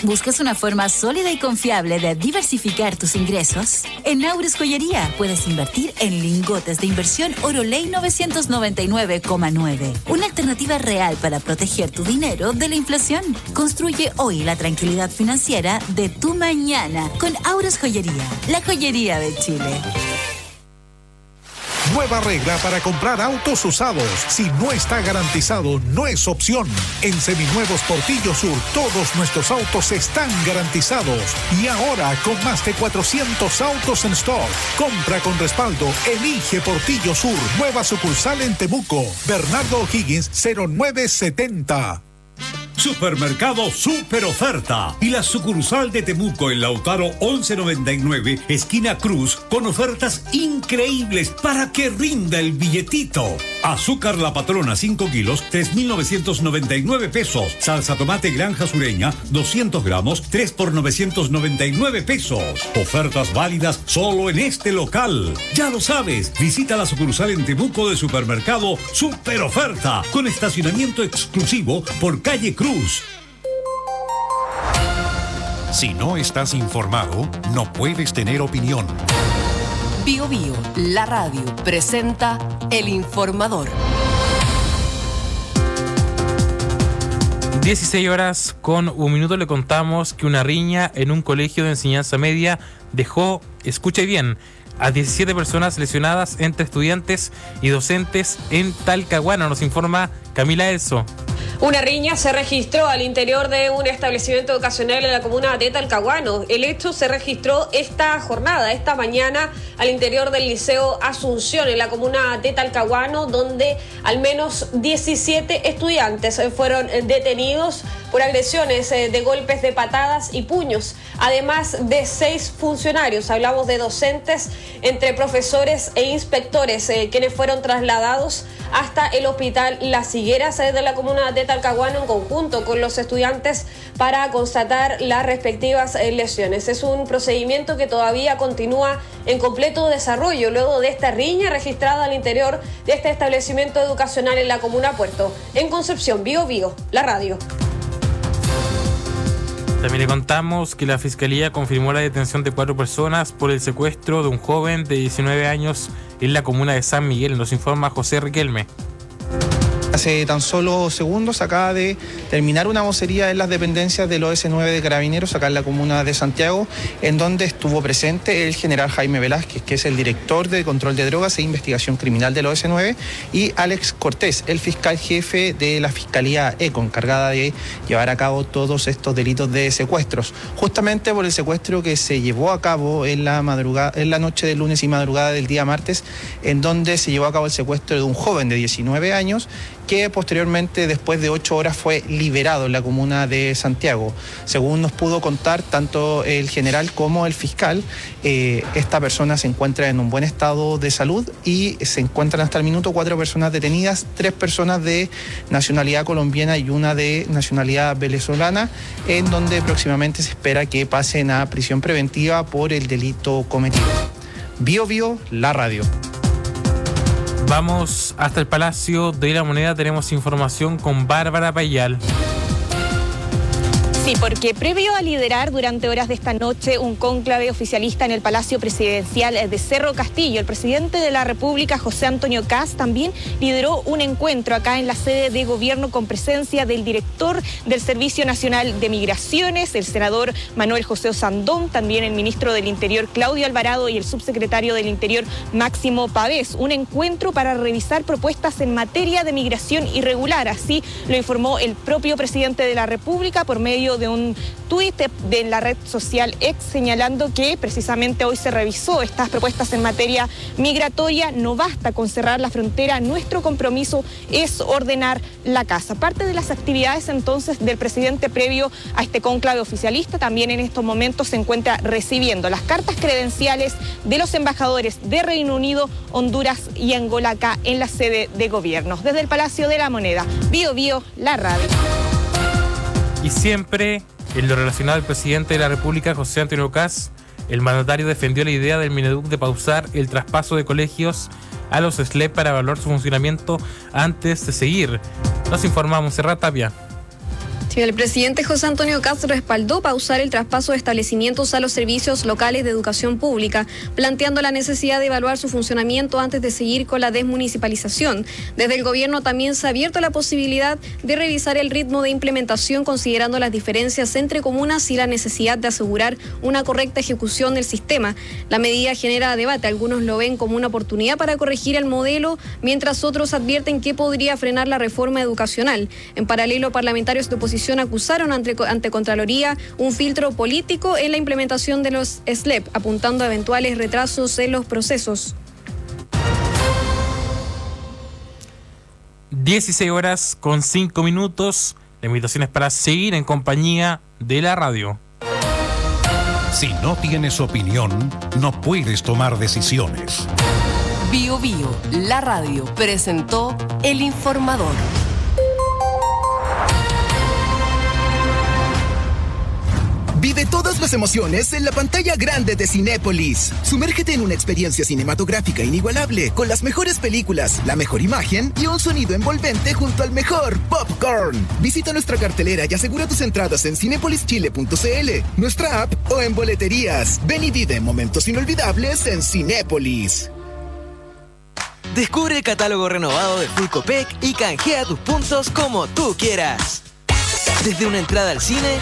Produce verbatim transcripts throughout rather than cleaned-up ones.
¿Buscas una forma sólida y confiable de diversificar tus ingresos? En Aures Joyería puedes invertir en lingotes de inversión Oroley novecientos noventa y nueve coma nueve. Una alternativa real para proteger tu dinero de la inflación. Construye hoy la tranquilidad financiera de tu mañana con Aures Joyería, la joyería de Chile. Nueva regla para comprar autos usados. Si no está garantizado, no es opción. En Seminuevos Portillo Sur, todos nuestros autos están garantizados. Y ahora, con más de cuatrocientos autos en stock. Compra con respaldo. Elige Portillo Sur. Nueva sucursal en Temuco. Bernardo O'Higgins, cero nueve setenta. Supermercado Super Oferta y la sucursal de Temuco en Lautaro once noventa y nueve, esquina Cruz, con ofertas increíbles para que rinda el billetito. Azúcar La Patrona cinco kilos, tres mil novecientos noventa y nueve pesos. Salsa tomate Granja Sureña, doscientos gramos, tres por novecientos noventa y nueve pesos. Ofertas válidas solo en este local. Ya lo sabes, visita la sucursal en Temuco de Supermercado Super Oferta, con estacionamiento exclusivo por calle Cruz. Si no estás informado, no puedes tener opinión. Bio Bio, la radio, presenta El Informador. dieciséis horas con un minuto le contamos que una riña en un colegio de enseñanza media dejó, escuche bien, a diecisiete personas lesionadas entre estudiantes y docentes en Talcahuano. Nos informa Camila Elso. Una riña se registró al interior de un establecimiento educacional en la comuna de Talcahuano. El hecho se registró esta jornada, esta mañana, al interior del Liceo Asunción, en la comuna de Talcahuano, donde al menos diecisiete estudiantes fueron detenidos por agresiones de golpes de patadas y puños, además de seis funcionarios. Hablamos de docentes, entre profesores e inspectores, eh, quienes fueron trasladados hasta el hospital Las Higueras de la comuna de Talcahuano en conjunto con los estudiantes para constatar las respectivas lesiones. Es un procedimiento que todavía continúa en completo desarrollo luego de esta riña registrada al interior de este establecimiento educacional en la comuna Puerto. En Concepción, Bio Bio, la radio. También le contamos que la Fiscalía confirmó la detención de cuatro personas por el secuestro de un joven de diecinueve años en la comuna de San Miguel. Nos informa José Riquelme. Hace tan solo segundos acaba de terminar una vocería en las dependencias del O S nueve de Carabineros, acá en la comuna de Santiago, en donde estuvo presente el general Jaime Velázquez, que es el director de control de drogas e investigación criminal del O S nueve, y Alex Cortés, el fiscal jefe de la Fiscalía ECO, encargada de llevar a cabo todos estos delitos de secuestros, justamente por el secuestro que se llevó a cabo en la madrugada, en la noche del lunes y madrugada del día martes, en donde se llevó a cabo el secuestro de un joven de diecinueve años, que posteriormente, después de ocho horas, fue liberado en la comuna de Santiago. Según nos pudo contar tanto el general como el fiscal, eh, esta persona se encuentra en un buen estado de salud y se encuentran hasta el minuto cuatro personas detenidas, tres personas de nacionalidad colombiana y una de nacionalidad venezolana, en donde próximamente se espera que pasen a prisión preventiva por el delito cometido. Bio Bio, la radio. Vamos hasta el Palacio de la Moneda, tenemos información con Bárbara Payal. Sí, porque previo a liderar durante horas de esta noche un cónclave oficialista en el Palacio Presidencial de Cerro Castillo, el presidente de la República, José Antonio Kast, también lideró un encuentro acá en la sede de gobierno con presencia del director del Servicio Nacional de Migraciones, el senador Manuel José Osandón, también el ministro del Interior, Claudio Alvarado, y el subsecretario del Interior, Máximo Pavés. Un encuentro para revisar propuestas en materia de migración irregular, así lo informó el propio presidente de la República por medio de un tuit de la red social X, señalando que precisamente hoy se revisó estas propuestas en materia migratoria. No basta con cerrar la frontera, nuestro compromiso es ordenar la casa. Parte de las actividades entonces del presidente previo a este cónclave oficialista, también en estos momentos se encuentra recibiendo las cartas credenciales de los embajadores de Reino Unido, Honduras y Angola acá en la sede de gobierno. Desde el Palacio de la Moneda, Bio Bio, la radio. Y siempre, en lo relacionado al presidente de la República, José Antonio Kast, el mandatario defendió la idea del Mineduc de pausar el traspaso de colegios a los S L E P para evaluar su funcionamiento antes de seguir. Nos informa Montserrat Tapia. El presidente José Antonio Kast respaldó pausar el traspaso de establecimientos a los servicios locales de educación pública, planteando la necesidad de evaluar su funcionamiento antes de seguir con la desmunicipalización. Desde el gobierno también se ha abierto la posibilidad de revisar el ritmo de implementación, considerando las diferencias entre comunas y la necesidad de asegurar una correcta ejecución del sistema. La medida genera debate. Algunos lo ven como una oportunidad para corregir el modelo, mientras otros advierten que podría frenar la reforma educacional. En paralelo, parlamentarios de oposición acusaron ante, ante Contraloría un filtro político en la implementación de los S L E P, apuntando a eventuales retrasos en los procesos. dieciséis horas con cinco minutos. La invitación es para seguir en compañía de la radio. Si no tienes opinión, no puedes tomar decisiones. Bio Bio, la radio, presentó El Informador. Vive todas las emociones en la pantalla grande de Cinépolis. Sumérgete en una experiencia cinematográfica inigualable, con las mejores películas, la mejor imagen y un sonido envolvente junto al mejor popcorn. Visita nuestra cartelera y asegura tus entradas en cinepolis chile punto c l, nuestra app o en boleterías. Ven y vive momentos inolvidables en Cinépolis. Descubre el catálogo renovado de Full Copec y canjea tus puntos como tú quieras. Desde una entrada al cine,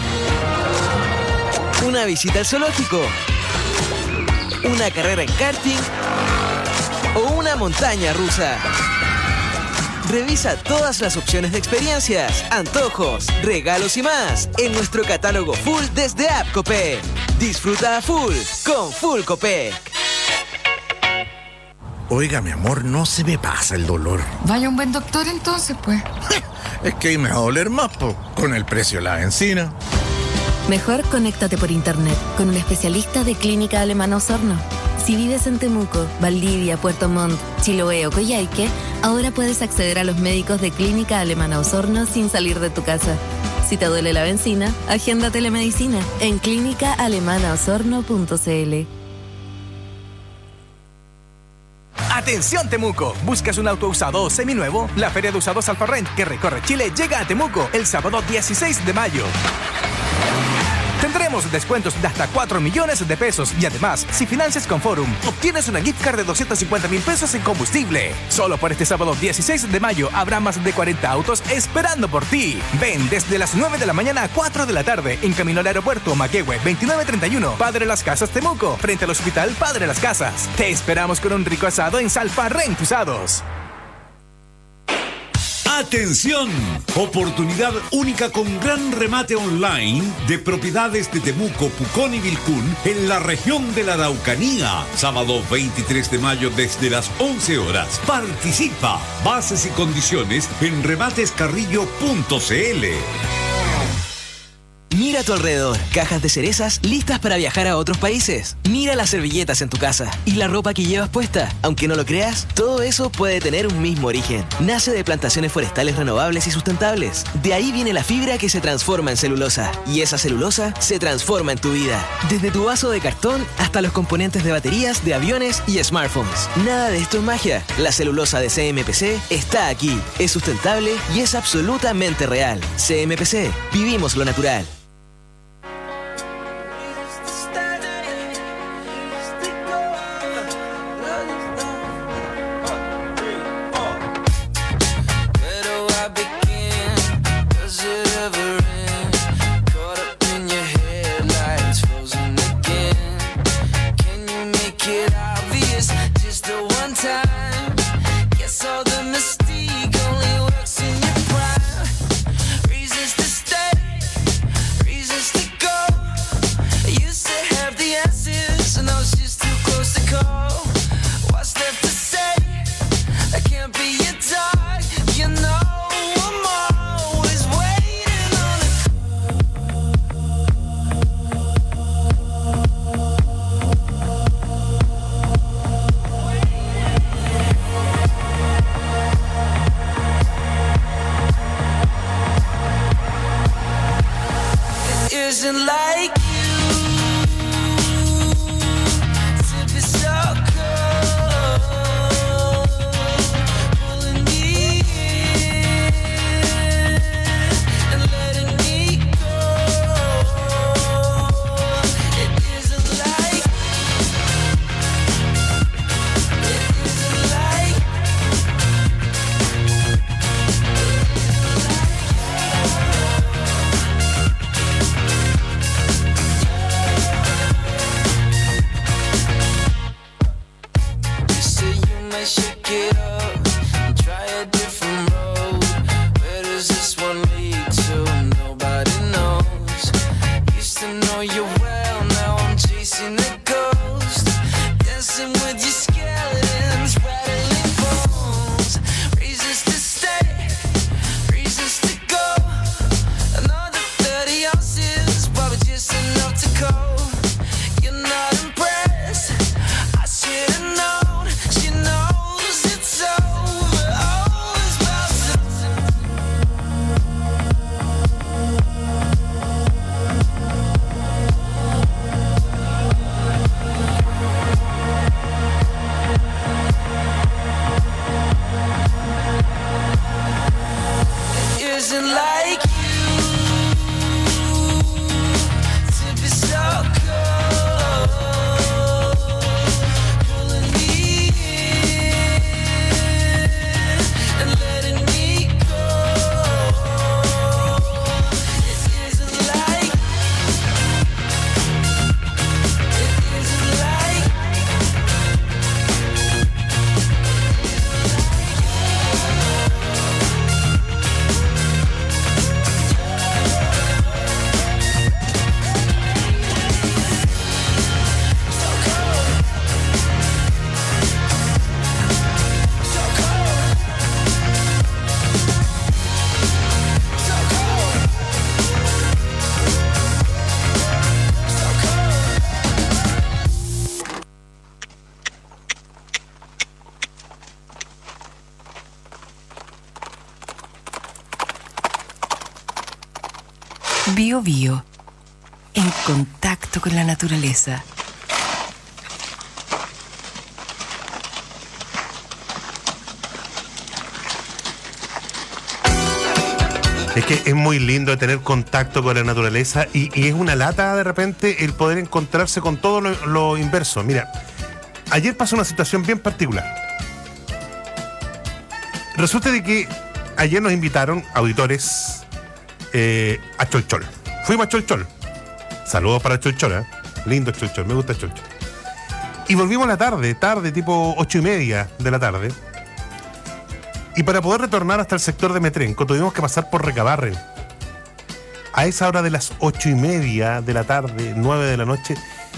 una visita al zoológico, una carrera en karting o una montaña rusa. Revisa todas las opciones de experiencias, antojos, regalos y más en nuestro catálogo full desde App Copec. Disfruta a full con Full Copec. Oiga, mi amor, no se me pasa el dolor. Vaya un buen doctor entonces, pues. Es que ahí me va a doler más, po, con el precio de la benzina. Mejor conéctate por internet con un especialista de Clínica Alemana Osorno. Si vives en Temuco, Valdivia, Puerto Montt, Chiloé o Coyhaique, ahora puedes acceder a los médicos de Clínica Alemana Osorno sin salir de tu casa. Si te duele la benzina, agenda telemedicina en clínica alemana osorno punto c l. Atención Temuco, ¿buscas un auto usado o seminuevo? La Feria de Usados Alfarrent, que recorre Chile, llega a Temuco el sábado dieciséis de mayo. Tendremos descuentos de hasta cuatro millones de pesos y además, si financias con Forum, obtienes una gift card de doscientos cincuenta mil pesos en combustible. Solo por este sábado dieciséis de mayo habrá más de cuarenta autos esperando por ti. Ven desde las nueve de la mañana a cuatro de la tarde en camino al aeropuerto Maquehue veintinueve treinta y uno, Padre Las Casas Temuco, frente al Hospital Padre Las Casas. Te esperamos con un rico asado en Salfarrent Usados. ¡Atención! Oportunidad única con gran remate online de propiedades de Temuco, Pucón y Vilcún en la región de la Araucanía. Sábado veintitrés de mayo desde las once horas. Participa. Bases y condiciones en rematescarrillo punto c l. Mira a tu alrededor, cajas de cerezas listas para viajar a otros países. Mira las servilletas en tu casa y la ropa que llevas puesta. Aunque no lo creas, todo eso puede tener un mismo origen. Nace de plantaciones forestales renovables y sustentables. De ahí viene la fibra que se transforma en celulosa. Y esa celulosa se transforma en tu vida. Desde tu vaso de cartón hasta los componentes de baterías, de aviones y smartphones. Nada de esto es magia. La celulosa de C M P C está aquí. Es sustentable y es absolutamente real. C M P C. Vivimos lo natural. Letting me Bio Bio, en contacto con la naturaleza. Es que es muy lindo tener contacto con la naturaleza y, y es una lata de repente el poder encontrarse con todo lo, lo inverso. Mira, ayer pasó una situación bien particular. Resulta de que ayer nos invitaron auditores eh, a Cholchol. Fuimos a Cholchol. Saludos para Cholchol, ¿eh? Lindo Cholchol, me gusta Cholchol. Y volvimos a la tarde, tarde, tipo ocho y media de la tarde. Y para poder retornar hasta el sector de Metrenco tuvimos que pasar por Recabarren. A esa hora de las ocho y media de la tarde, nueve de la noche,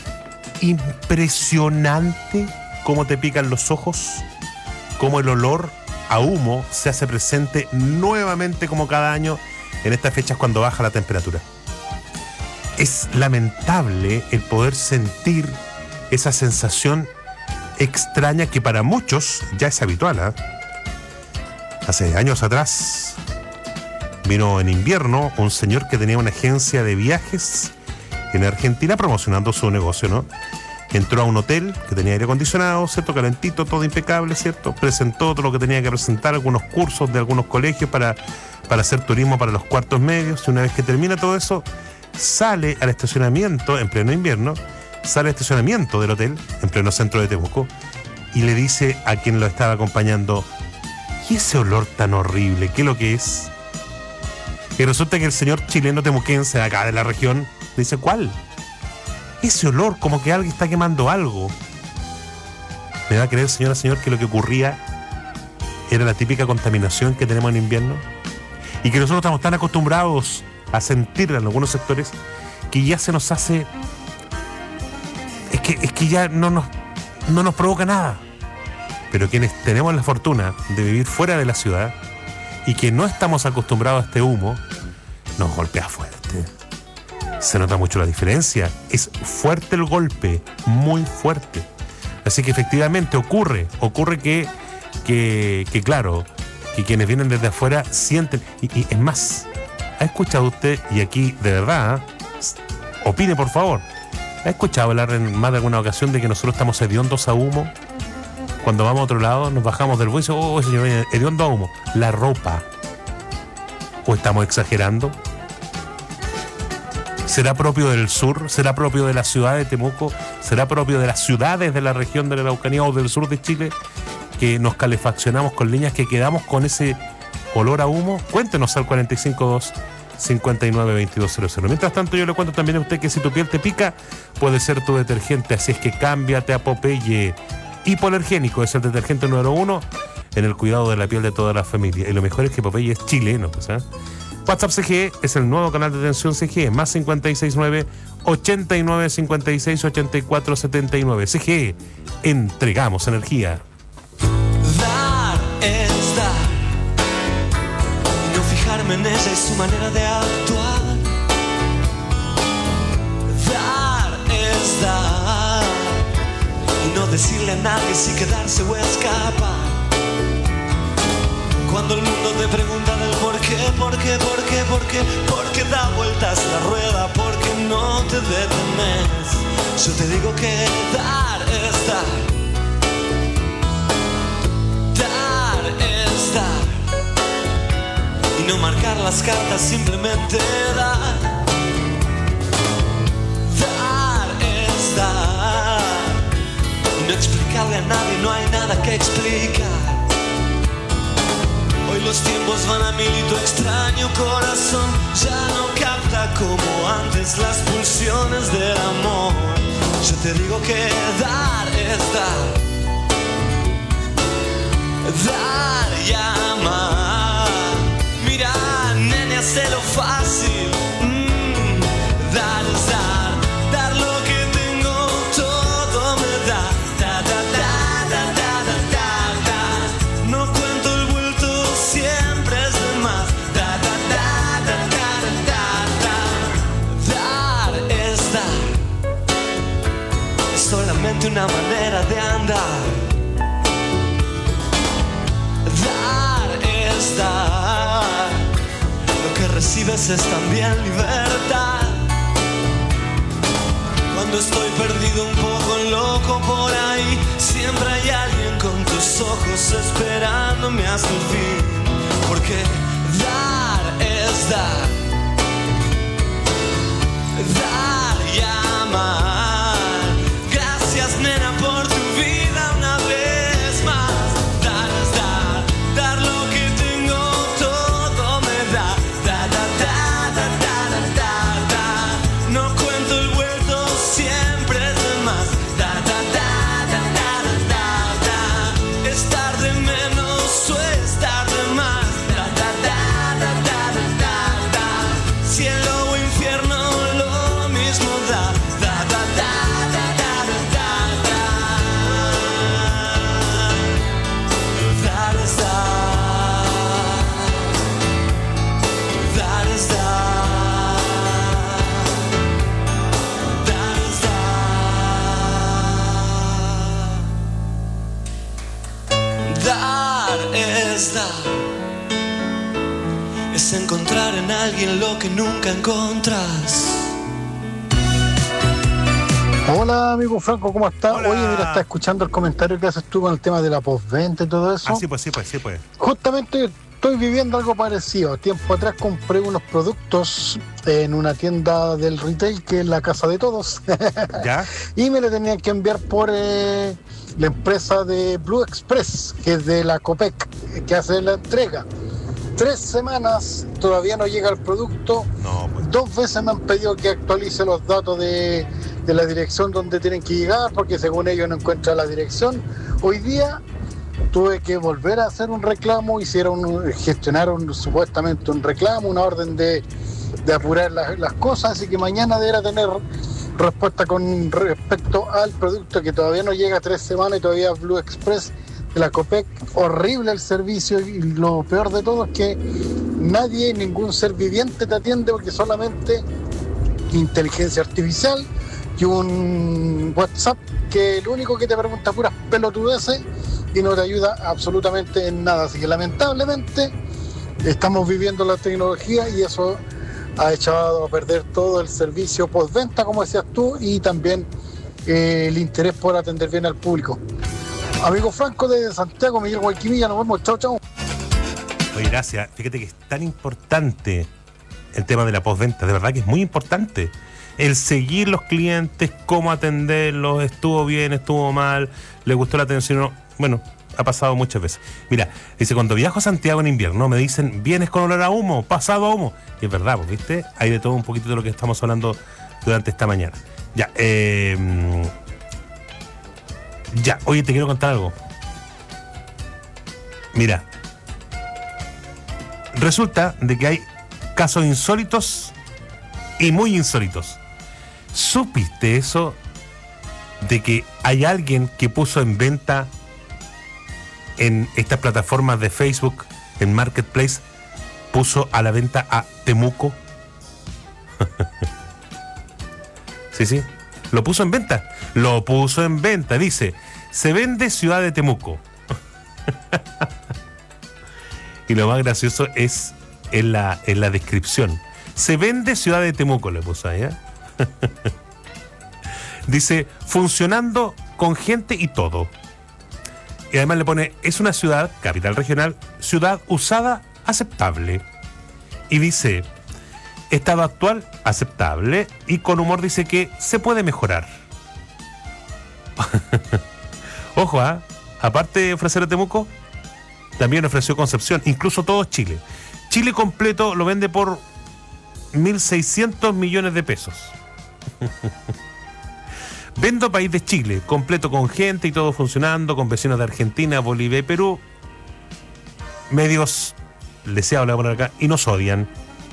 impresionante cómo te pican los ojos, cómo el olor a humo se hace presente nuevamente como cada año en estas fechas cuando baja la temperatura. Es lamentable el poder sentir esa sensación extraña que para muchos ya es habitual, ¿eh? Hace años atrás vino en invierno un señor que tenía una agencia de viajes en Argentina promocionando su negocio, ¿no? Entró a un hotel que tenía aire acondicionado, ¿cierto? Calentito, todo impecable, ¿cierto? Presentó todo lo que tenía que presentar, algunos cursos de algunos colegios para, para hacer turismo para los cuartos medios. Y una vez que termina todo eso, sale al estacionamiento en pleno invierno, sale al estacionamiento del hotel en pleno centro de Temuco y le dice a quien lo estaba acompañando: ¿y ese olor tan horrible? ¿Qué es lo que es? Y resulta que el señor chileno temuquense de acá de la región dice: ¿cuál? Ese olor, como que alguien está quemando algo. ¿Me va a creer, señora, señor, que lo que ocurría era la típica contaminación que tenemos en invierno? Y que nosotros estamos tan acostumbrados a sentir en algunos sectores que ya se nos hace... Es que, es que ya no nos, no nos provoca nada. Pero quienes tenemos la fortuna de vivir fuera de la ciudad y que no estamos acostumbrados a este humo, nos golpea fuerte. Se nota mucho la diferencia. Es fuerte el golpe, muy fuerte. Así que efectivamente ocurre, ocurre que, que, que claro, que quienes vienen desde afuera sienten. Y, y es más, ¿ha escuchado usted, y aquí de verdad, ¿eh? Opine por favor, ¿ha escuchado hablar en más de alguna ocasión de que nosotros estamos hediondos a humo? Cuando vamos a otro lado, nos bajamos del bus y oh, señor, hediondo a humo. La ropa. ¿O estamos exagerando? ¿Será propio del sur? ¿Será propio de la ciudad de Temuco? ¿Será propio de las ciudades de la región de la Araucanía o del sur de Chile que nos calefaccionamos con líneas, que quedamos con ese olor a humo? Cuéntenos al cuarenta y cinco dos, cincuenta y nueve, veintidós cero cero. Mientras tanto, yo le cuento también a usted que si tu piel te pica, puede ser tu detergente. Así es que cámbiate a Popeye. Hipoalergénico es el detergente número uno en el cuidado de la piel de toda la familia. Y lo mejor es que Popeye es chileno, ¿sabes? WhatsApp C G E es el nuevo canal de atención C G E, más cincuenta y seis nueve, ochenta y nueve, cincuenta y seis, ochenta y cuatro, setenta y nueve. C G E, entregamos energía. Dar es dar, y no fijarme en ella y su manera de actuar. Dar es dar, y no decirle a nadie si quedarse o escapar. Cuando el mundo te pregunta del por qué, por qué, por qué, por qué, por qué da vueltas la rueda, por qué no te detenes, yo te digo que dar es dar. Dar es dar, y no marcar las cartas, simplemente dar. Dar es dar, y no explicarle a nadie, no hay nada que explicar. Hoy los tiempos van a mil y tu extraño corazón ya no capta como antes las pulsiones del amor. Yo te digo que dar es dar, dar y amar. Mira, nene, hazlo fácil. Mm, dar es dar, dar lo que tengo, todo me da. Da, da, da, da, da, da, da, da. No cuento el vuelto, siempre es de más. Da, da, da, da, da, da, da, da. Dar es dar, es solamente una manera de andar. Dar es dar, lo que recibes es también libertad. Cuando estoy perdido un poco loco por ahí, siempre hay alguien con tus ojos esperándome hasta el fin. Porque dar es dar, dar y amar. Gracias, nena, por tu vida una vez más. Dar es dar, dar lo que tengo, todo me da. Da, da, da, da, da, da, da, da. No cuento el vuelto, siempre es de más. Da, da, da, da, da, da, da, da. Estar de menos o estar de más. Da, da, da, da, da, da, da, da. Cielo o infierno, lo mismo da. Da, da, da, da, da, da, da, da. Dar es dar. Dar es dar. Dar es dar. Dar es dar. Es encontrar en alguien lo que nunca encontras. Hola, amigo Franco, ¿cómo estás? Oye, mira, está escuchando el comentario que haces tú con el tema de la postventa y todo eso. Ah, sí, pues, sí, pues, sí, pues. Justamente estoy viviendo algo parecido. Tiempo atrás compré unos productos en una tienda del retail que es la casa de todos. ¿Ya? Y me lo tenían que enviar por eh, la empresa de Blue Express, que es de la Copec, que hace la entrega. Tres semanas, todavía no llega el producto. No, pues. Dos veces me han pedido que actualice los datos de, de la dirección donde tienen que llegar, porque según ellos no encuentran la dirección. Hoy día tuve que volver a hacer un reclamo, hicieron, gestionaron supuestamente un reclamo, una orden de, de apurar las, las cosas, así que mañana deberá tener respuesta con respecto al producto que todavía no llega a tres semanas y todavía Blue Express de la Copec. Horrible el servicio y lo peor de todo es que nadie, ningún ser viviente te atiende, porque solamente inteligencia artificial y un WhatsApp que lo único que te pregunta puras pelotudeces y no te ayuda absolutamente en nada. Así que lamentablemente estamos viviendo la tecnología y eso ha echado a perder todo el servicio postventa, como decías tú, y también eh, el interés por atender bien al público. Amigo Franco de Santiago, Miguel Guayquimilla, nos vemos, chao, chao. Oye, gracias. Fíjate que es tan importante el tema de la postventa, de verdad que es muy importante. El seguir los clientes, cómo atenderlos, estuvo bien, estuvo mal, le gustó la atención. Bueno, ha pasado muchas veces. Mira, dice, cuando viajo a Santiago en invierno me dicen, vienes con olor a humo, pasado a humo. Y es verdad, pues, ¿viste? Hay de todo un poquito de lo que estamos hablando durante esta mañana. Ya, eh... Ya, oye, te quiero contar algo. Mira, resulta de que hay casos insólitos y muy insólitos. ¿Supiste eso de que hay alguien que puso en venta en estas plataformas de Facebook, en Marketplace, puso a la venta a Temuco? Sí, sí, lo puso en venta. Lo puso en venta, dice, se vende Ciudad de Temuco. Y lo más gracioso es en la, en la descripción. Se vende Ciudad de Temuco, le puso ahí, ¿eh? Dice, funcionando con gente y todo. Y además le pone, es una ciudad, capital regional, ciudad usada, aceptable. Y dice, estado actual, aceptable. Y con humor dice que se puede mejorar. Ojo, ¿ah? ¿eh? Aparte de ofrecer a Temuco, también ofreció Concepción, incluso todo Chile. Chile completo lo vende por mil seiscientos millones de pesos. Vendo país de Chile, completo con gente y todo funcionando, con vecinos de Argentina, Bolivia y Perú. Medios deseados, le voy a poner acá, y nos odian.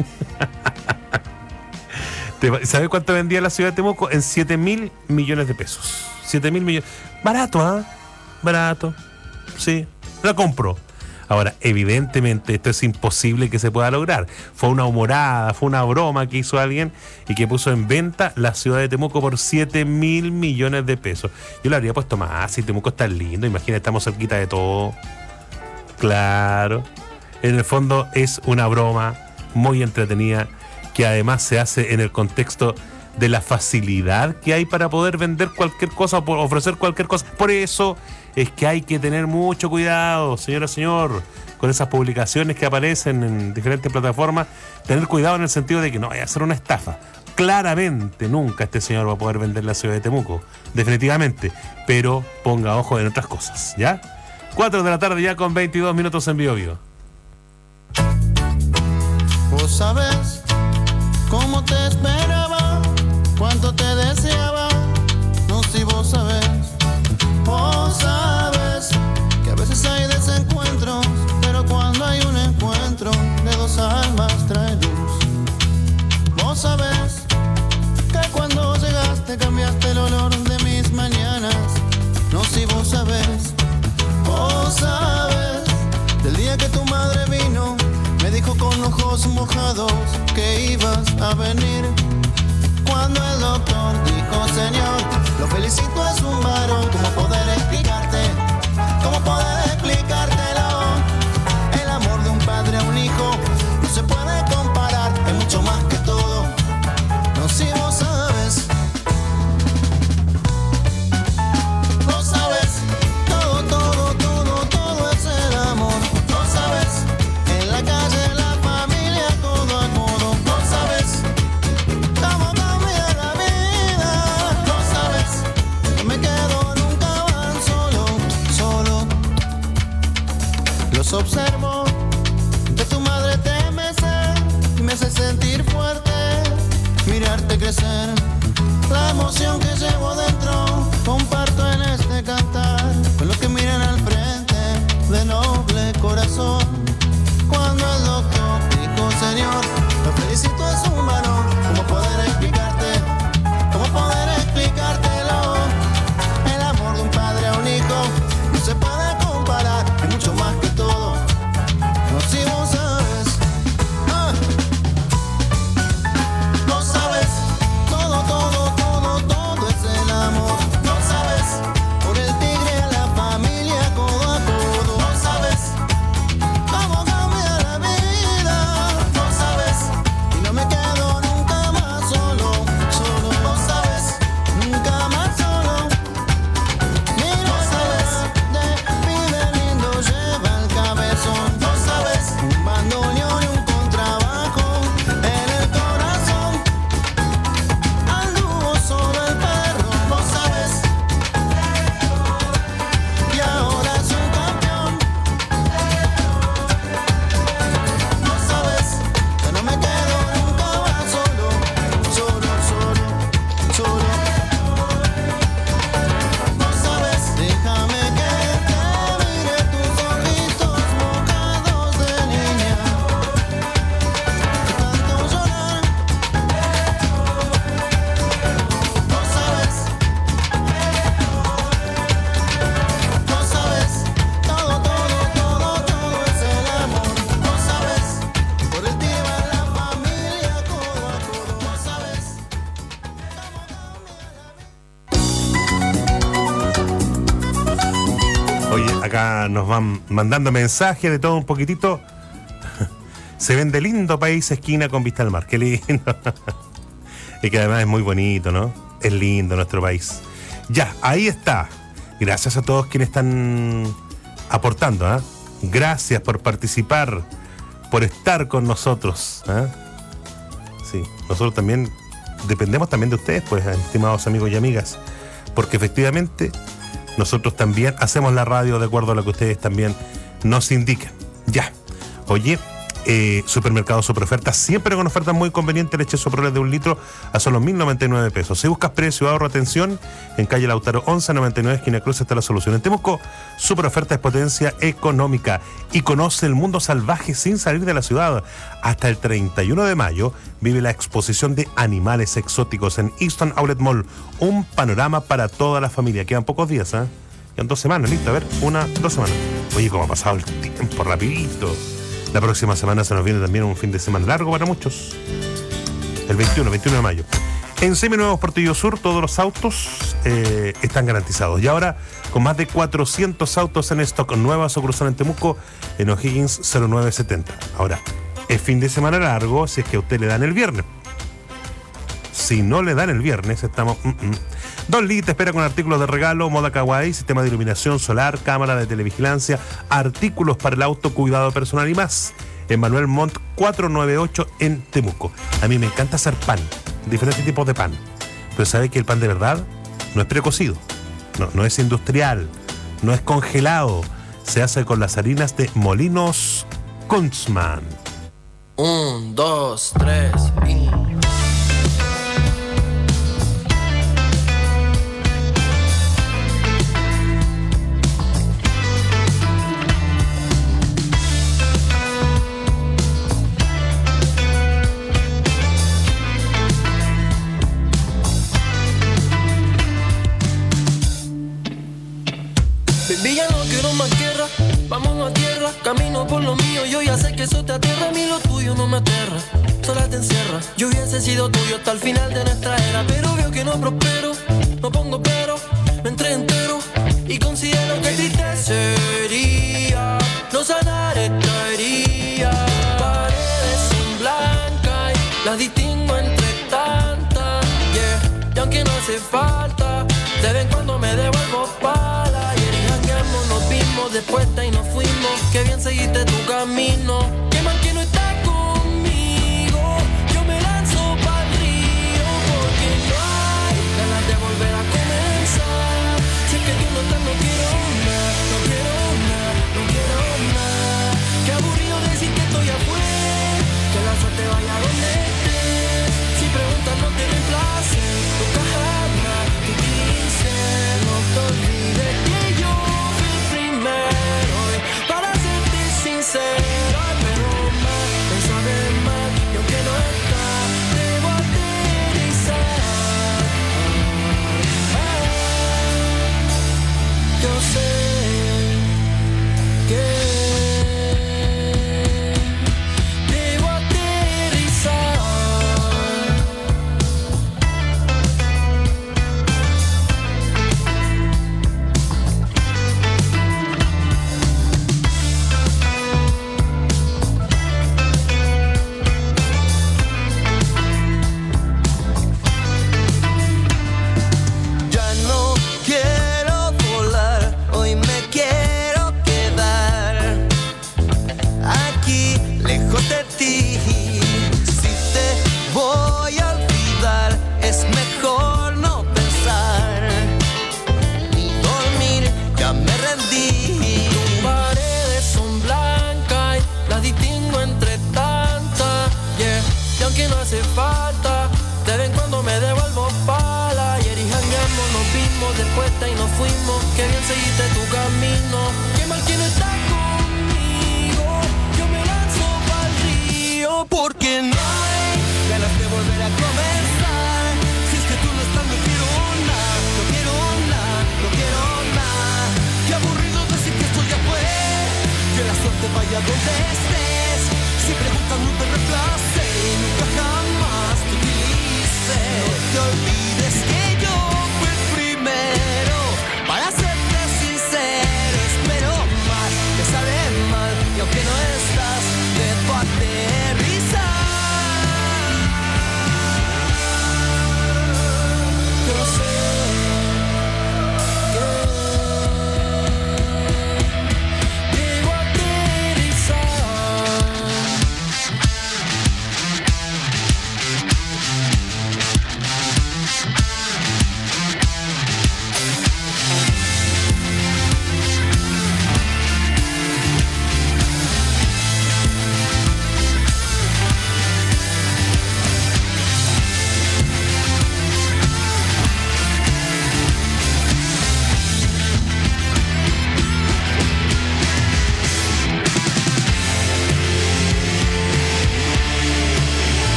¿Sabes cuánto vendía la ciudad de Temuco? En siete mil millones de pesos. siete mil millones. Barato, ¿ah? ¿eh? Barato. Sí, la compro. Ahora, evidentemente, esto es imposible que se pueda lograr. Fue una humorada, fue una broma que hizo alguien y que puso en venta la ciudad de Temuco por siete mil millones de pesos. Yo le habría puesto más, si Temuco está lindo, imagina, estamos cerquita de todo. Claro. En el fondo es una broma muy entretenida, que además se hace en el contexto de la facilidad que hay para poder vender cualquier cosa o ofrecer cualquier cosa. Por eso es que hay que tener mucho cuidado, señora, señor, con esas publicaciones que aparecen en diferentes plataformas. Tener cuidado en el sentido de que no vaya a ser una estafa. Claramente nunca este señor va a poder vender la ciudad de Temuco, definitivamente, pero ponga ojo en otras cosas, ¿ya? cuatro de la tarde ya con veintidós minutos en Bio Bio. Vos sabés cómo te esperaba, cuánto te deseaba, no si vos sabés. Vos sabés que a veces hay desencuentros, pero cuando hay un encuentro de dos almas trae luz. Vos sabés que cuando llegaste cambiaste el olor de mis mañanas, no si vos sabés. Vos sabés del día que tu madre vino, me dijo con ojos mojados que ibas a venir. Cuando el doctor dijo, señor, lo felicito, es un varón. ¿Cómo poder explicarte? ¿Cómo poder explicártelo? El amor de un padre a un hijo no se puede comparar, es mucho más que todo. No, si vos sabes, no sabes, todo, todo, todo, todo es el amor. No sabes, en la calle, la familia, codo a codo. No sabes cómo cambia la vida. No sabes, no me quedo nunca más solo, solo. Los observo, de tu madre te mece, me hace sentir fuerte, mirarte crecer. La emoción que llevo dentro, comparto en este cantar, con los que miran al frente, de noble corazón. Cuando el doctor dijo, señor, lo felicito, es un valor. ¿Cómo poder explicarte? ¿Cómo poder explicártelo? El amor de un padre a un hijo no se puede comparar, es mucho más que todo. No, si vos sabes, ah. No sabes, todo, todo, todo, todo es el amor. No sabes, por el tigre a la familia, codo a codo. No sabes cómo cambia la vida. No sabes, y no me quedo nunca más solo, solo. No sabes, nunca más solo. Mira, no sabes, de pibe lindo lleva el cabezón. No sabes, un bandoneón y un contrabajo en el corazón. Anduvo solo el perro, no sabes, y ahora es un campeón. No sabes, que no me quedo nunca más solo, solo, solo, solo. No sabes, déjame que te mire tus ojitos mojados de niña, de tanto llorar. No sabes, no sabes, todo, todo, todo, todo es el amor. No sabes, por el tío a la familia, codo a codo. No sabes. Oye, acá nos van mandando mensajes de todo un poquitito. Se vende lindo país, esquina con vista al mar. Qué lindo. Y que además es muy bonito, ¿no? Es lindo nuestro país. Ya, ahí está. Gracias a todos quienes están aportando, ¿ah? Gracias por participar, por estar con nosotros, ¿ah? Sí, nosotros también dependemos también de ustedes, pues, estimados amigos y amigas, porque efectivamente nosotros también hacemos la radio de acuerdo a lo que ustedes también nos indican. Ya. Oye, eh, Supermercado Superoferta, siempre con ofertas muy convenientes. Leche Soprole de un litro a solo mil noventa y nueve pesos. Si buscas precio, ahorro, atención, en calle Lautaro once noventa y nueve, esquina Cruz, está la solución. En Temuco, Superoferta es potencia económica y conoce el mundo salvaje sin salir de la ciudad. Hasta el treinta y uno de mayo vive la exposición de animales exóticos en Easton Outlet Mall. Un panorama para toda la familia. Quedan pocos días, ¿eh? Quedan dos semanas, listo, a ver, una, dos semanas. Oye, cómo ha pasado el tiempo, rapidito. La próxima semana se nos viene también un fin de semana largo para muchos. El veintiuno, veintiuno de mayo. En Seminuevos Portillo Sur, todos los autos eh, están garantizados. Y ahora, con más de cuatrocientos autos en stock, nueva sucursal en Temuco, en O'Higgins cero nueve setenta. Ahora, Es fin de semana largo si es que a usted le dan el viernes. Si no le dan el viernes, estamos... Mm -mm. Don Lee te espera con artículos de regalo, moda kawaii, sistema de iluminación solar, cámara de televigilancia, artículos para el autocuidado personal y más. En Manuel Montt cuatrocientos noventa y ocho en Temuco. A mí me encanta hacer pan, diferentes tipos de pan. Pero ¿sabe que el pan de verdad no es precocido? No, no es industrial, no es congelado. Se hace con las harinas de Molinos Kunzmann. Un, dos, tres y... Baby, ya no quiero más guerra, vámonos a tierra. Camino por lo mío, yo ya sé que eso te aterra. A mí lo tuyo no me aterra, sola te encierra. Yo hubiese sido tuyo hasta el final de nuestra era, pero veo que no prospero, no pongo pero, me entré entero y considero que triste sería no sanar esta herida. Paredes son blancas y las distingo entre tantas, yeah. Y aunque no hace falta, de vez en cuando me devuelvo pala. Nos vimos después y nos fuimos. Que bien seguiste tu camino. Qué mal que no estás conmigo. Yo me lanzo pa'l río porque no hay ganas de volver a comenzar. Si es que tú no estás, no quiero nada, no quiero nada, no quiero nada. Qué aburrido decir que estoy afuera, que la suerte vaya donde estés. Si preguntas no te reemplacen, nunca jamás te utilicen. No te olvides que yo para serte sincero, pero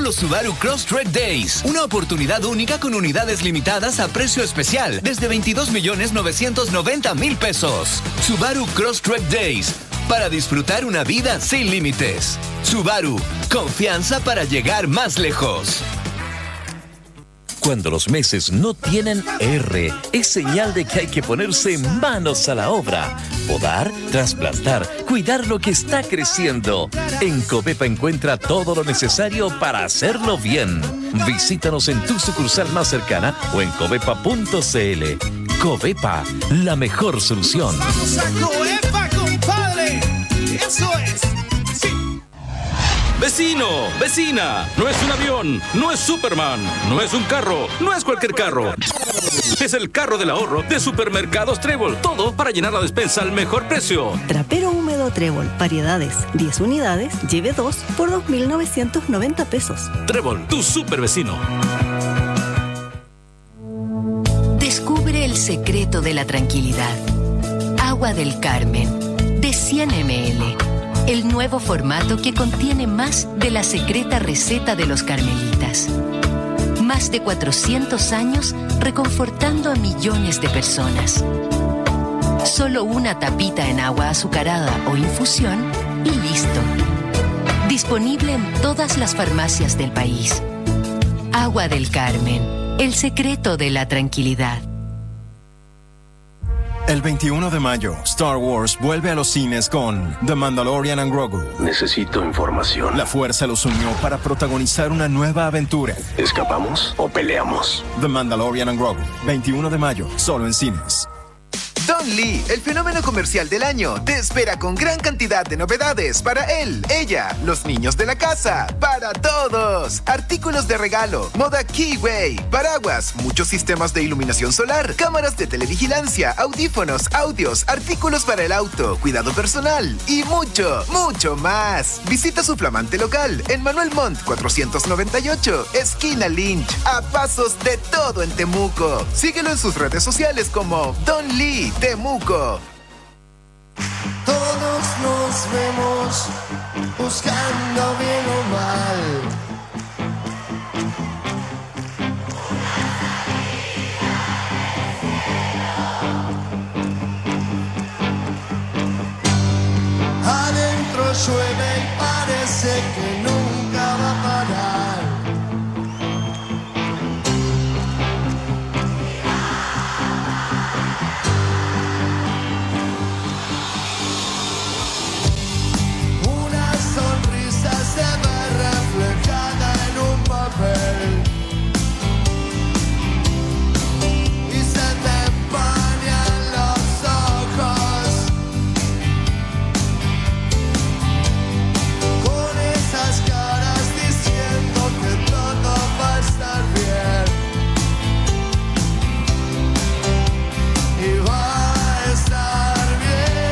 los Subaru Crosstrek Days. Una oportunidad única con unidades limitadas a precio especial desde veintidós millones novecientos noventa mil pesos. Subaru Crosstrek Days. Para disfrutar una vida sin límites. Subaru. Confianza para llegar más lejos. Cuando los meses no tienen R, es señal de que hay que ponerse manos a la obra. Podar, trasplantar, cuidar lo que está creciendo. En Covepa encuentra todo lo necesario para hacerlo bien. Visítanos en tu sucursal más cercana o en covepa punto cl. Covepa, la mejor solución. ¡Vamos a Covepa, compadre! ¡Eso es! Vecino, vecina, no es un avión, no es Superman, no es un carro, no es cualquier carro. Es el carro del ahorro de Supermercados Trébol. Todo para llenar la despensa al mejor precio. Trapero húmedo Trébol, variedades, diez unidades, lleve dos por dos mil novecientos noventa pesos. Trébol, tu super vecino. Descubre el secreto de la tranquilidad. Agua del Carmen, de cien mililitros. El nuevo formato que contiene más de la secreta receta de los carmelitas. Más de cuatrocientos años reconfortando a millones de personas. Solo una tapita en agua azucarada o infusión y listo. Disponible en todas las farmacias del país. Agua del Carmen, el secreto de la tranquilidad. El veintiuno de mayo, Star Wars vuelve a los cines con The Mandalorian and Grogu. Necesito información. La fuerza los unió para protagonizar una nueva aventura. ¿Escapamos o peleamos? The Mandalorian and Grogu, veintiuno de mayo, solo en cines. Don Lee, el fenómeno comercial del año, te espera con gran cantidad de novedades para él, ella, los niños de la casa, para todos. Artículos de regalo, moda Keyway, paraguas, muchos sistemas de iluminación solar, cámaras de televigilancia, audífonos, audios, artículos para el auto, cuidado personal y mucho, mucho más. Visita su flamante local en Manuel Montt cuatrocientos noventa y ocho, esquina Lynch, a pasos de todo en Temuco. Síguelo en sus redes sociales como Don Lee Temuco. Todos nos vemos buscando bien o mal. Adentro llueve y parece que nunca va a parar. Se ve reflejada en un papel y se te empañan los ojos con esas caras diciendo que todo va a estar bien y va a estar bien.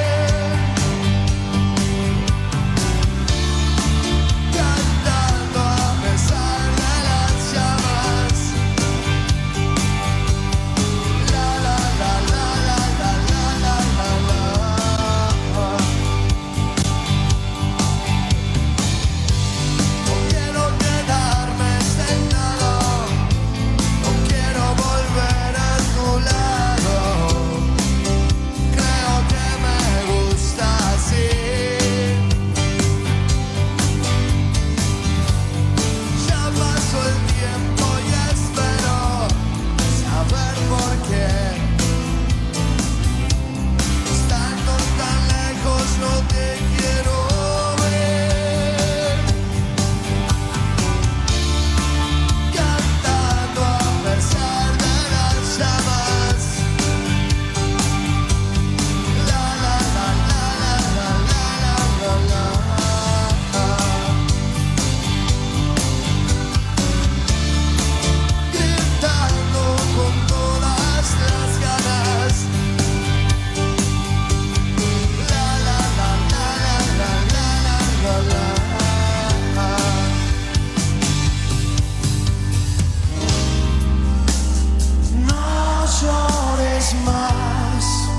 Más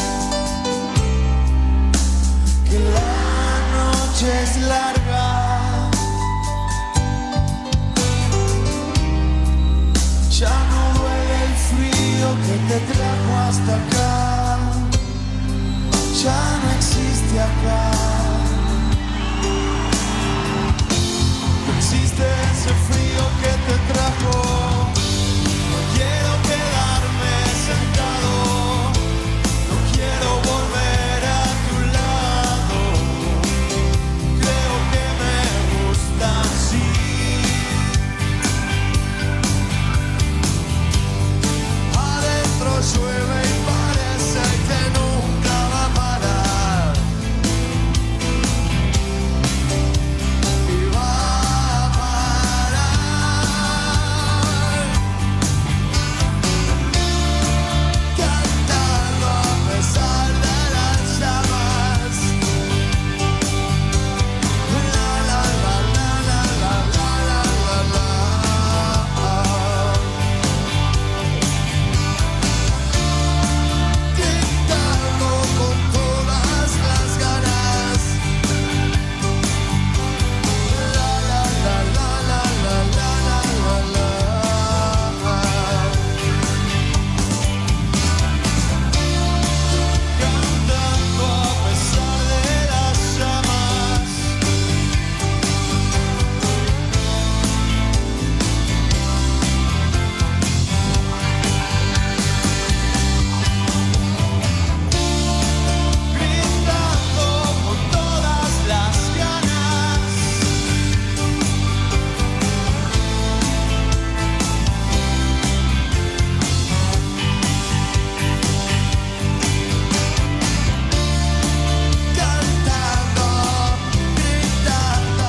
que la noche es larga. que te trajo hasta acá ya no existe acá. No existe ese frío que te trajo. No quiero quedarme sentado, no quiero volver a tu lado. Creo que me gusta así. Adentro llueve y parece que nunca va a parar. Y va a parar. Cantando a pesar de las llamas. La la la la la la la la la la. Gritando con todas las ganas. La la la la la la la la la. Cantando a pesar de las llamas. Gritando con todas las ganas. Cantando, gritando.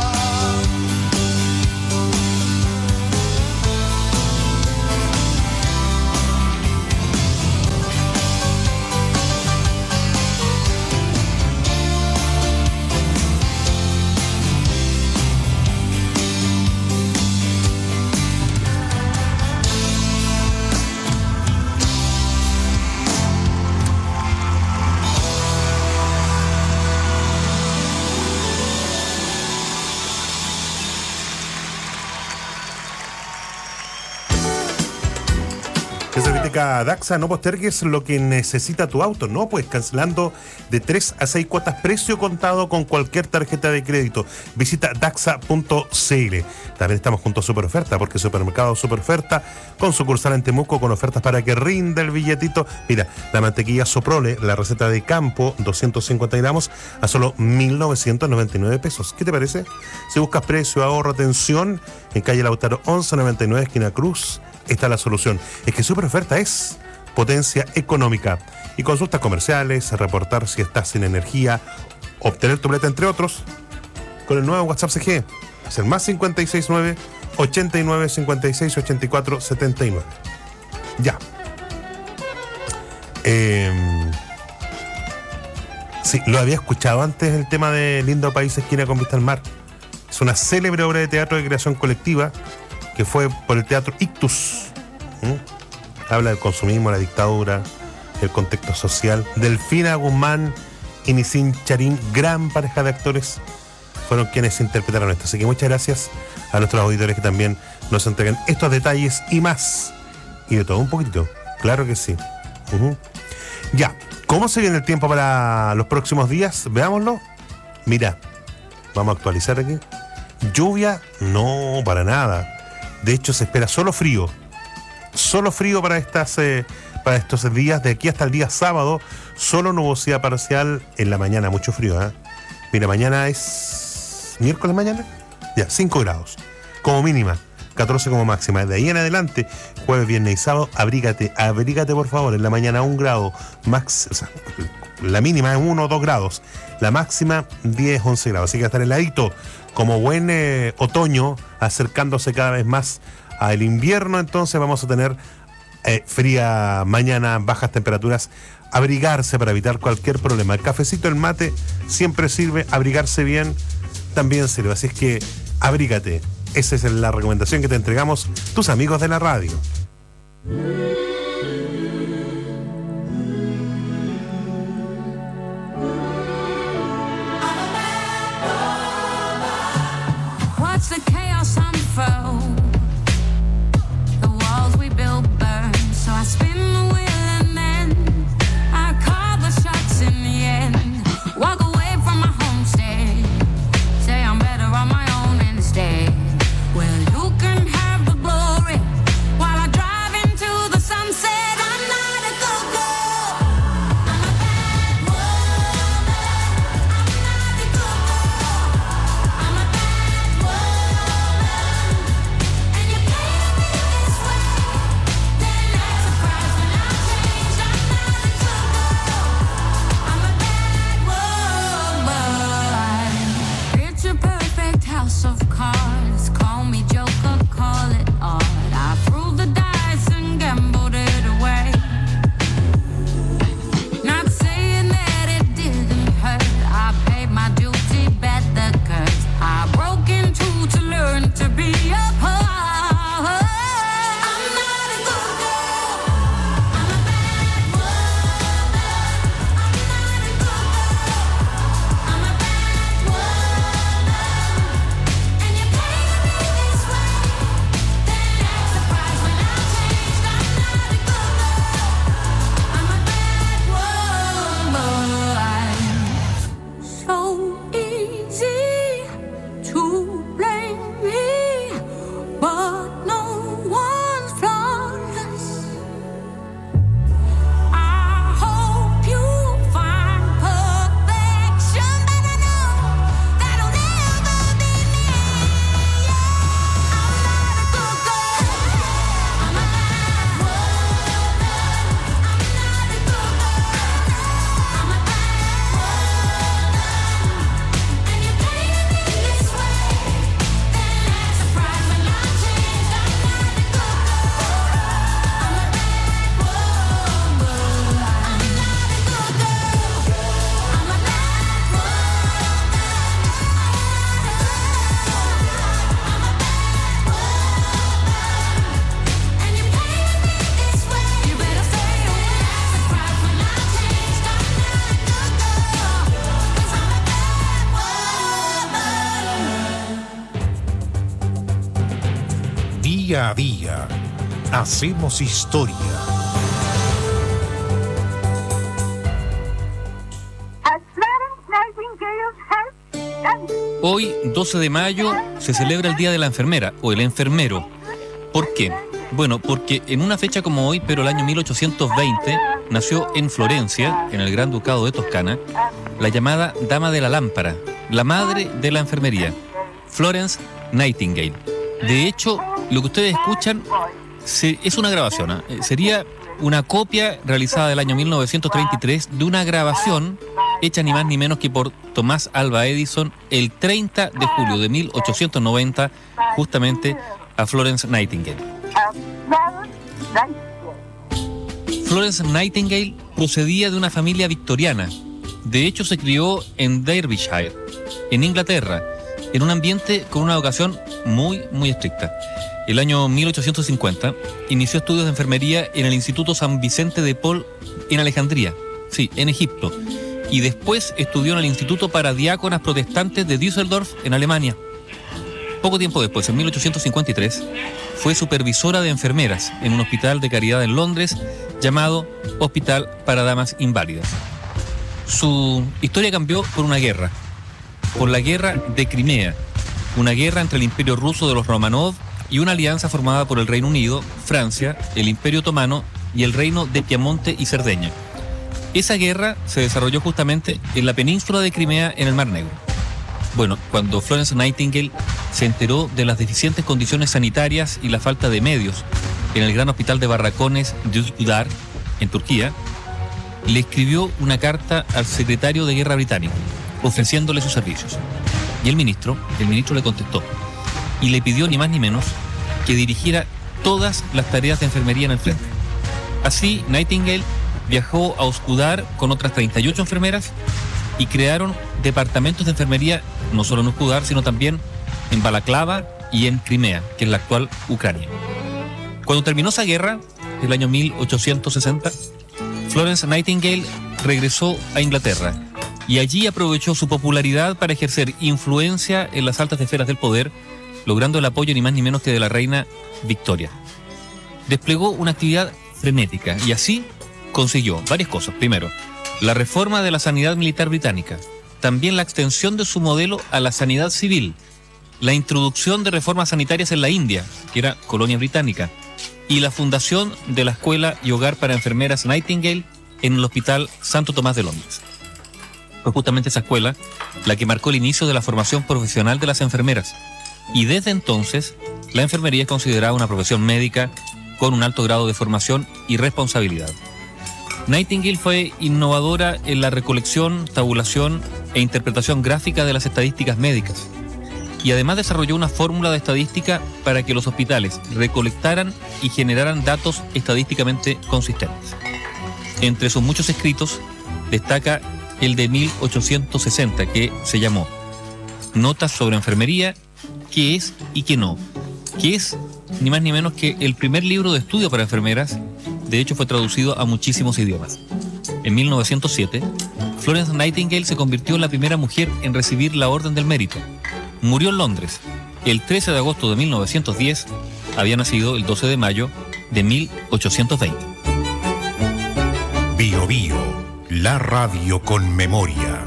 Esa crítica Daxa, no postergues lo que necesita tu auto, ¿no? Pues cancelando de tres a seis cuotas precio contado con cualquier tarjeta de crédito. Visita daxa punto c l. También estamos junto a Super Oferta, porque Supermercado Super Oferta, con sucursal en Temuco, con ofertas para que rinda el billetito. Mira, la mantequilla Soprole, la receta de campo, doscientos cincuenta gramos, a solo mil novecientos noventa y nueve pesos. ¿Qué te parece? Si buscas precio, ahorro, atención, en calle Lautaro once noventa y nueve, esquina Cruz, está la solución. Es que Super Oferta es potencia económica. Y consultas comerciales, reportar si estás sin energía, obtener tu plata, entre otros, con el nuevo WhatsApp C G. Es el más cincuenta y seis nueve, ochenta y nueve, cincuenta y seis, ochenta y cuatro, setenta y nueve. Ya. Eh, sí, lo había escuchado antes, el tema de Lindo País, esquina con vista al mar. Es una célebre obra de teatro de creación colectiva que fue por el Teatro Ictus. ¿Mm? Habla del consumismo, la dictadura, el contexto social. Delfina Guzmán y Nisin Charín, gran pareja de actores, fueron quienes interpretaron esto. Así que muchas gracias a nuestros auditores que también nos entregan estos detalles y más. Y de todo un poquito, claro que sí. Uh-huh. Ya, ¿cómo se viene el tiempo para los próximos días? Veámoslo. Mira, vamos a actualizar aquí. Lluvia, no, para nada. De hecho, se espera solo frío. Solo frío para estas eh, para estos días, de aquí hasta el día sábado. Solo nubosidad parcial en la mañana, mucho frío, ¿eh? Mira, mañana es miércoles mañana. Ya, cinco grados como mínima, catorce como máxima. De ahí en adelante, jueves, viernes y sábado, abrígate, abrígate por favor. En la mañana un grado, max, o sea, la mínima es uno o dos grados. La máxima diez, once grados. Así que estar heladito, como buen eh, otoño, acercándose cada vez más al invierno. Entonces vamos a tener eh, fría mañana, bajas temperaturas. Abrigarse para evitar cualquier problema. El cafecito, el mate, siempre sirve. Abrigarse bien también sirve. Así es que abrígate. Esa es la recomendación que te entregamos tus amigos de la radio. Watch the chaos unfurl. The walls we built burn. So I spin the wheel Día a día, hacemos historia. Hoy, doce de mayo, se celebra el Día de la Enfermera o el enfermero. ¿Por qué? Bueno, porque en una fecha como hoy, pero el año mil ochocientos veinte, nació en Florencia, en el Gran Ducado de Toscana, la llamada Dama de la Lámpara, la madre de la enfermería, Florence Nightingale. De hecho, lo que ustedes escuchan se, es una grabación, ¿eh? Sería una copia realizada del año mil novecientos treinta y tres de una grabación hecha ni más ni menos que por Tomás Alva Edison el treinta de julio de mil ochocientos noventa, justamente a Florence Nightingale. Florence Nightingale procedía de una familia victoriana. De hecho, se crió en Derbyshire, en Inglaterra, en un ambiente con una educación muy, muy estricta. El año mil ochocientos cincuenta inició estudios de enfermería en el Instituto San Vicente de Paul en Alejandría, sí, en Egipto, y después estudió en el Instituto para Diáconas Protestantes de Düsseldorf, en Alemania. Poco tiempo después, en mil ochocientos cincuenta y tres, fue supervisora de enfermeras en un hospital de caridad en Londres llamado Hospital para Damas Inválidas. Su historia cambió por una guerra, por la Guerra de Crimea, una guerra entre el Imperio Ruso de los Romanov y una alianza formada por el Reino Unido, Francia, el Imperio Otomano y el Reino de Piamonte y Cerdeña. Esa guerra se desarrolló justamente en la península de Crimea, en el Mar Negro. Bueno, cuando Florence Nightingale se enteró de las deficientes condiciones sanitarias y la falta de medios en el gran hospital de barracones de Üsküdar, en Turquía, le escribió una carta al secretario de Guerra británico, ofreciéndole sus servicios. Y el ministro, el ministro le contestó y le pidió ni más ni menos que dirigiera todas las tareas de enfermería en el frente. Así, Nightingale viajó a Üsküdar con otras treinta y ocho enfermeras y crearon departamentos de enfermería no solo en Üsküdar, sino también en Balaclava y en Crimea, que es la actual Ucrania. Cuando terminó esa guerra, el año mil ochocientos sesenta, Florence Nightingale regresó a Inglaterra y allí aprovechó su popularidad para ejercer influencia en las altas esferas del poder, logrando el apoyo ni más ni menos que de la reina Victoria. Desplegó una actividad frenética y así consiguió varias cosas. Primero, la reforma de la sanidad militar británica, también la extensión de su modelo a la sanidad civil, la introducción de reformas sanitarias en la India, que era colonia británica, y la fundación de la Escuela y Hogar para Enfermeras Nightingale en el Hospital Santo Tomás de Londres. Fue justamente esa escuela la que marcó el inicio de la formación profesional de las enfermeras, y desde entonces la enfermería es considerada una profesión médica con un alto grado de formación y responsabilidad. Nightingale fue innovadora en la recolección, tabulación e interpretación gráfica de las estadísticas médicas, y además desarrolló una fórmula de estadística para que los hospitales recolectaran y generaran datos estadísticamente consistentes. Entre sus muchos escritos destaca el de mil ochocientos sesenta, que se llamó Notas sobre enfermería, qué es y qué no, que es ni más ni menos que el primer libro de estudio para enfermeras. De hecho, fue traducido a muchísimos idiomas. En mil novecientos siete, Florence Nightingale se convirtió en la primera mujer en recibir la Orden del Mérito. Murió en Londres el trece de agosto de mil novecientos diez, había nacido el doce de mayo de mil ochocientos veinte. Bio Bio, la radio con memoria.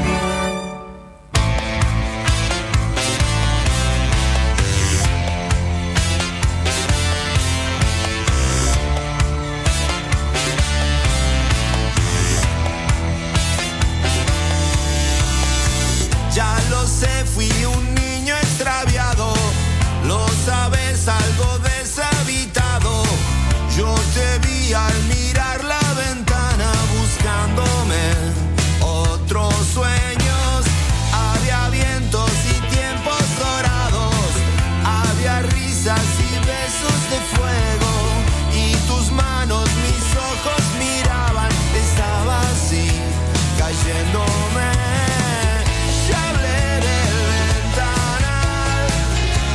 Ya lo sé, fui un niño extraviado, lo sabes, algo deshabitado. Yo te vi al mirar la ventana buscándome otros sueños. Había vientos y tiempos dorados, había risas y besos de fuego, y tus manos mis ojos miraban, estaba así cayéndome.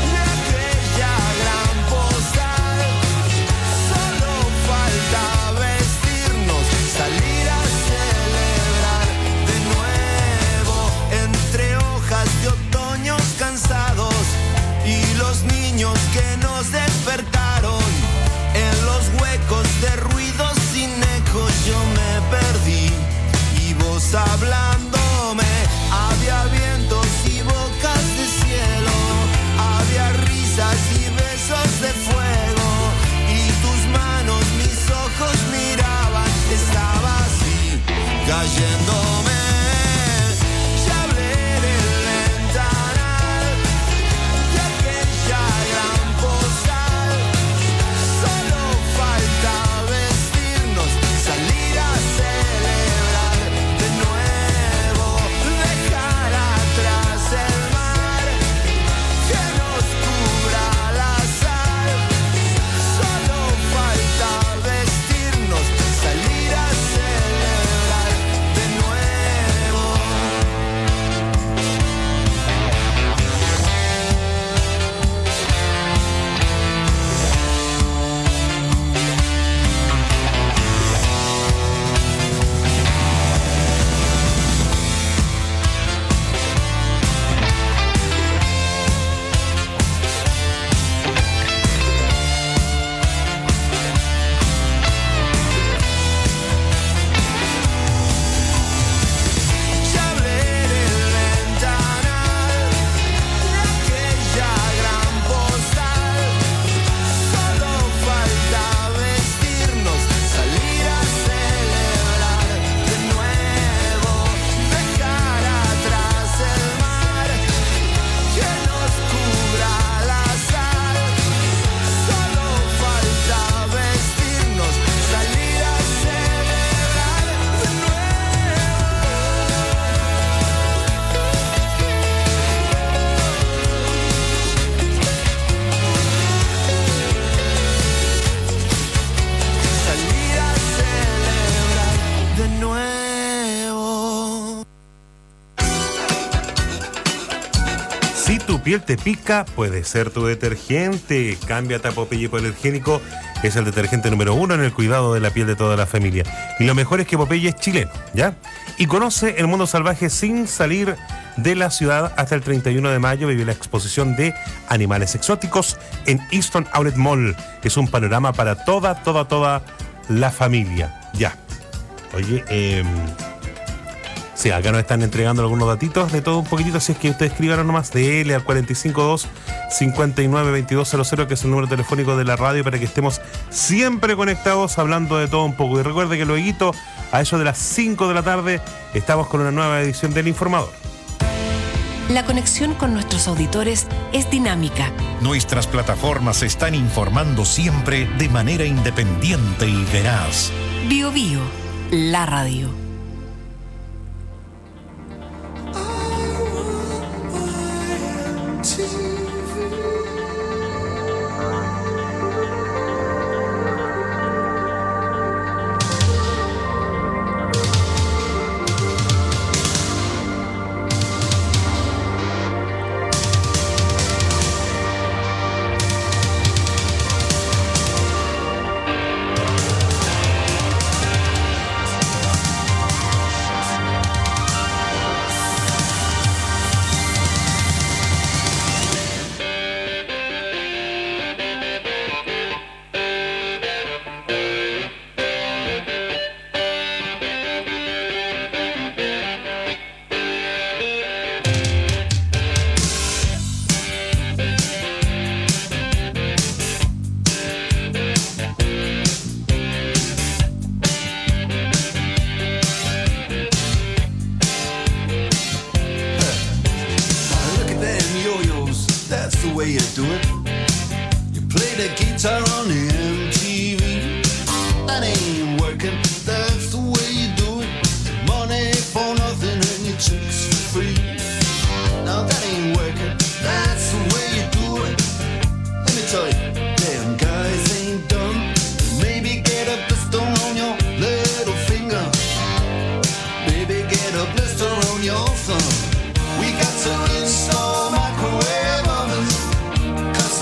Solo falta ver. hablándome. Había vientos y bocas de cielo, había risas y besos de fuego, y tus manos mis ojos miraban. Estaba así, cayéndome. Ya hablé del ventanal de aquella gran postal. Solo falta vestirnos, salir a celebrar de nuevo, dejar atrás el mar que nos cubra la sal. Solo falta vestirnos, salir a celebrar de nuevo. Ya hablé del ventanal de aquella gran postal. Solo falta vestirnos, salir a celebrar de nuevo, dejar atrás el mar que nos cubra la sal. Solo falta vestirnos, salir a celebrar de nuevo. Salir a celebrar de nuevo. Si tu piel te pica, puede ser tu detergente. Cámbiate a Popeye Hipoalergénico. Es el detergente número uno en el cuidado de la piel de toda la familia. Y lo mejor es que Popeye es chileno, ¿ya? Y conoce el mundo salvaje sin salir de la ciudad. Hasta el treinta y uno de mayo vive la exposición de animales exóticos en Easton Outlet Mall. Es un panorama para toda, toda, toda la familia. Ya. Oye, eh... sí, acá nos están entregando algunos datitos de todo un poquitito, así es que ustedes escriban nomás de L al cuatro cinco dos, cinco nueve, veintidós cero cero, que es el número telefónico de la radio, para que estemos siempre conectados hablando de todo un poco. Y recuerde que luego, a eso de las cinco de la tarde, estamos con una nueva edición del Informador. La conexión con nuestros auditores es dinámica. Nuestras plataformas están informando siempre de manera independiente y veraz. Bio Bio, la radio. way you do it. You play the guitar on the M T V. That ain't working, that's the way you do it. Money for nothing and your chicks for free. Now that ain't working, that's the way you do it. Let me tell you, damn guys ain't dumb. Maybe get a blister on your little finger. Maybe get a blister on your thumb. We got to install microwave ovens, cause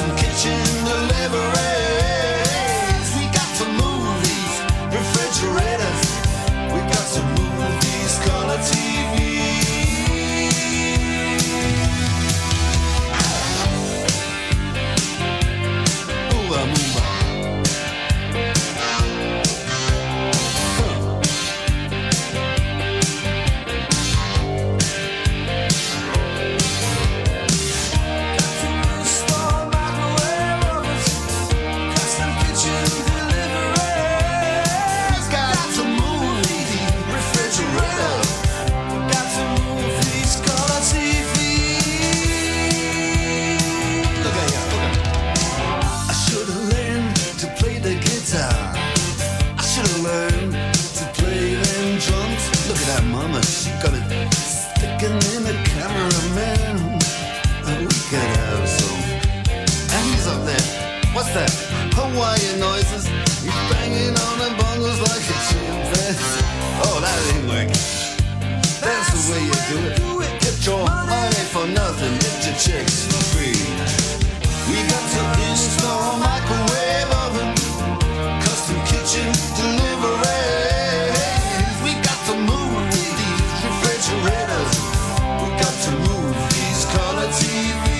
that mama, she got it sticking in the cameraman. We could have some. And he's up there. What's that? Hawaiian noises. He's banging on the bongos like a chimpanzee. Oh, that ain't working. That's the way you do it. Get your money for nothing. Get your chicks for free. We got to install a microwave oven, custom kitchen deliveries. We got to move these refrigerators. We got to move these color T Vs.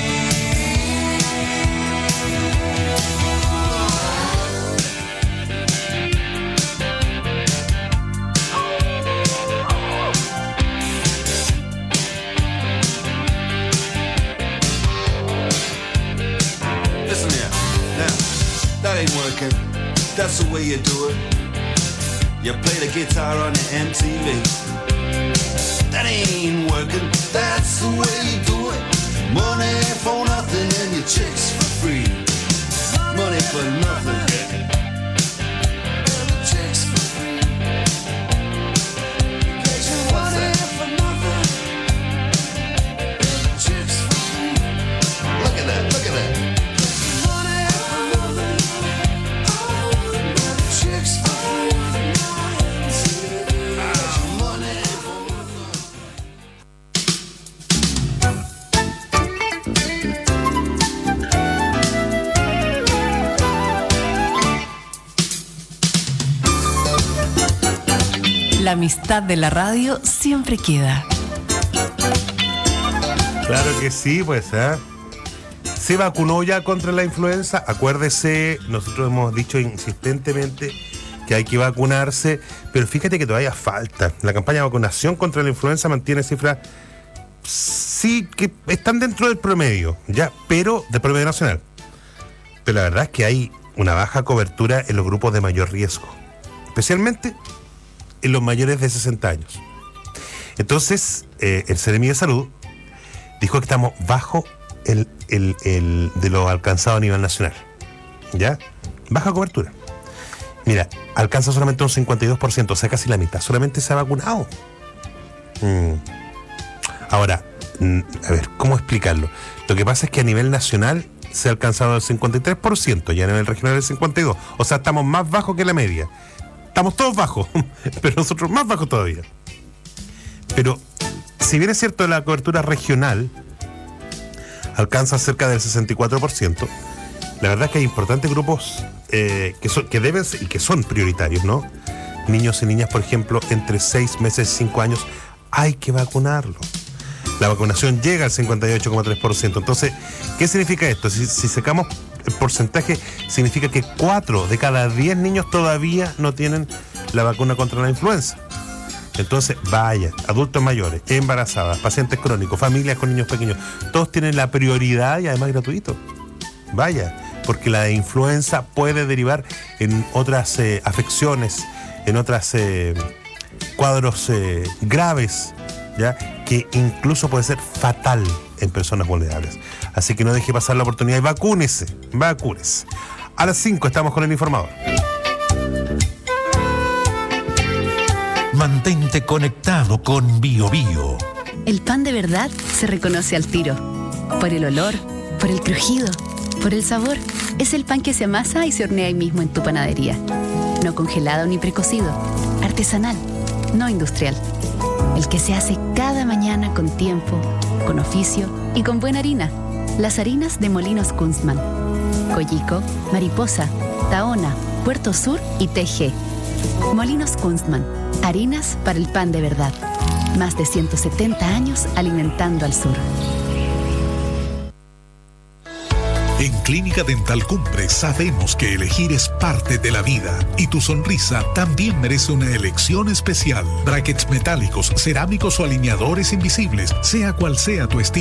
Listen here, now, that ain't working. That's the way you do it. You play the guitar on the M T V. That ain't working. That's the way you do it. Money for nothing and your chicks for free. Money for nothing. And the chicks for free. Get your money for nothing. And the chicks for free. Look at that, look at that. Money for nothing. Oh, and the chicks for free. Money for La amistad de la radio siempre queda. Claro que sí, pues, ¿eh? ¿Se vacunó ya contra la influenza? Acuérdese, nosotros hemos dicho insistentemente que hay que vacunarse, pero fíjate que todavía falta. La campaña de vacunación contra la influenza mantiene cifras, sí, que están dentro del promedio, ya, pero del promedio nacional. Pero la verdad es que hay una baja cobertura en los grupos de mayor riesgo, especialmente en los mayores de sesenta años. Entonces, eh, el Seremi de Salud dijo que estamos bajo el, el, el de lo alcanzado a nivel nacional. ¿Ya? Baja cobertura. Mira, alcanza solamente un cincuenta y dos por ciento, o sea, casi la mitad. Solamente se ha vacunado. Mm. Ahora, mm, a ver, ¿cómo explicarlo? Lo que pasa es que a nivel nacional se ha alcanzado el cincuenta y tres por ciento y a nivel regional el cincuenta y dos por ciento. O sea, estamos más bajos que la media. Estamos todos bajos, pero nosotros más bajos todavía. Pero, si bien es cierto, la cobertura regional alcanza cerca del sesenta y cuatro por ciento, la verdad es que hay importantes grupos eh, que, son, que deben y que son prioritarios, ¿no? Niños y niñas, por ejemplo, entre seis meses y cinco años, hay que vacunarlos. La vacunación llega al cincuenta y ocho coma tres por ciento. Entonces, ¿qué significa esto? Si, si sacamos el porcentaje, significa que cuatro de cada diez niños todavía no tienen la vacuna contra la influenza. Entonces, vaya, adultos mayores, embarazadas, pacientes crónicos, familias con niños pequeños, todos tienen la prioridad y además gratuito. Vaya, porque la influenza puede derivar en otras eh, afecciones, en otros eh, cuadros eh, graves, ¿ya? Que incluso puede ser fatal en personas vulnerables. Así que no deje pasar la oportunidad y vacúnese, vacúnese. A las cinco estamos con el informador. Mantente conectado con Bio Bio. El pan de verdad se reconoce al tiro. Por el olor, por el crujido, por el sabor. Es el pan que se amasa y se hornea ahí mismo en tu panadería. No congelado ni precocido. Artesanal, no industrial. El que se hace cada mañana con tiempo, con oficio y con buena harina. Las harinas de Molinos Kunstmann. Coyico, Mariposa, Tahona, Puerto Sur y T G. Molinos Kunstmann. Harinas para el pan de verdad. Más de ciento setenta años alimentando al sur. En Clínica Dental Cumbre sabemos que elegir es parte de la vida y tu sonrisa también merece una elección especial. Brackets metálicos, cerámicos o alineadores invisibles, sea cual sea tu estilo.